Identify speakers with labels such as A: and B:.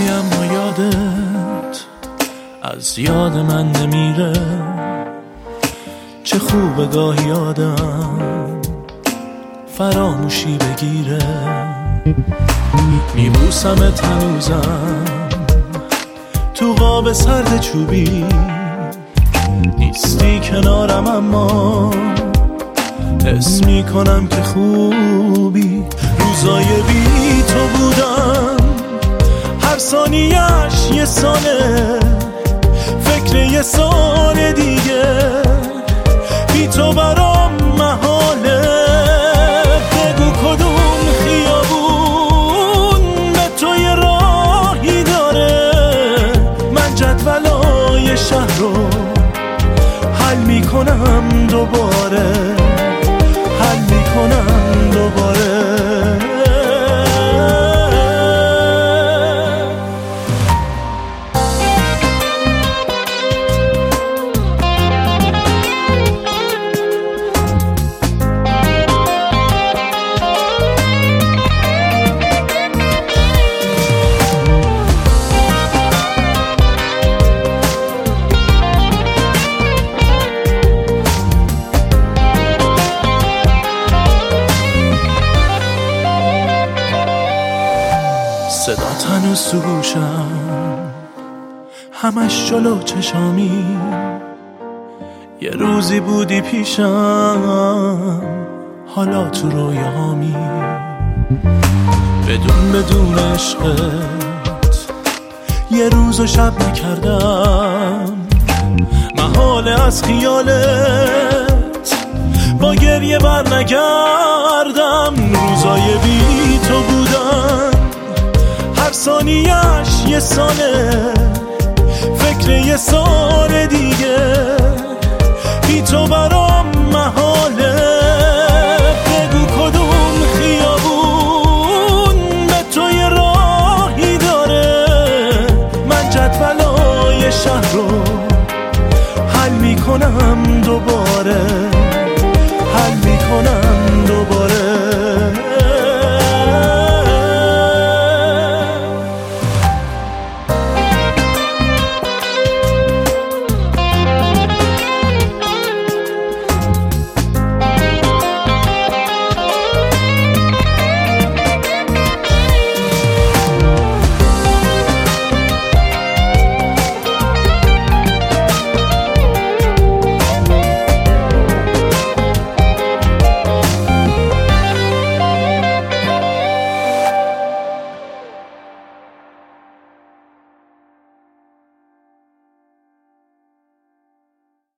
A: میری اما یادت از یاد من نمیره. چه خوبه گاهی آدم فراموشی بگیره. میبوسمت هنوزم تو قاب سرد چوبی، نیستی کنارم اما حس میکنم که خوبی. روزای بی تو بودم هر ثانیه‌اش یه ساله، فکر یه سال دیگه بی تو برام محاله. بگو کدوم خیابون به تو یه راهی داره، من جدولای شهر رو حل میکنم دوباره، حل میکنم دوباره. صدات هنوز تو گوشم، همش جلو چشامی. یه روزی بودی پیشم، حالا تو رویامی. بدون عشقت یه روز و شب نکردم، محاله از خیالت با گریه بر نگردم. روزای بی تو بودن هر ثانیه‌اش یه ساله، فکر یه سال دیگه بی تو برام محاله.